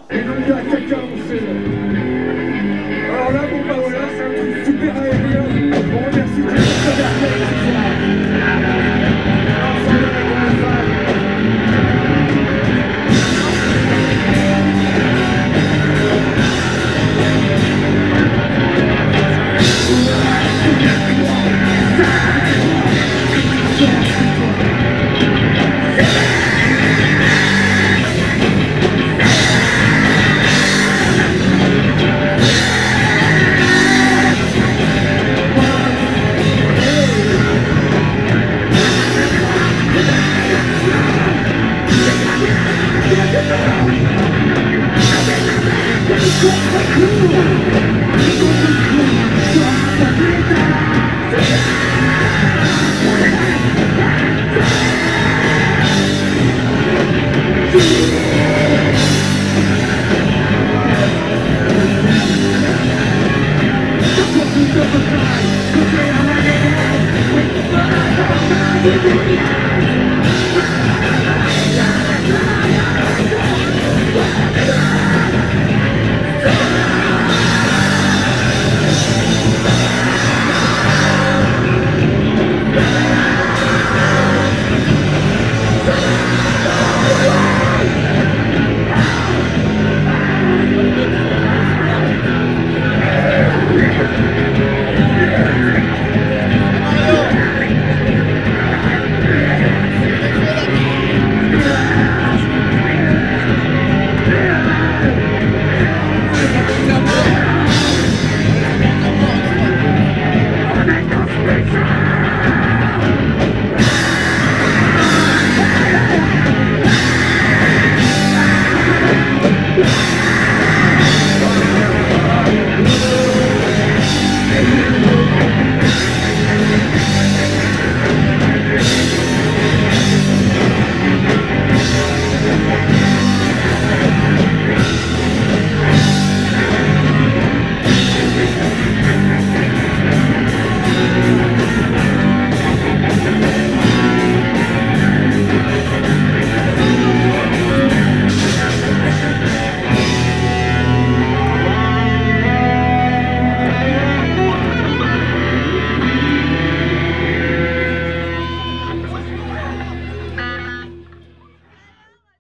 Et donc il y a quelqu'un, on sait. Alors là, bon bah voilà, c'est un truc super aérien. On remercie tout le monde de la fête ce soir. Ensemble avec les fans. Yeah.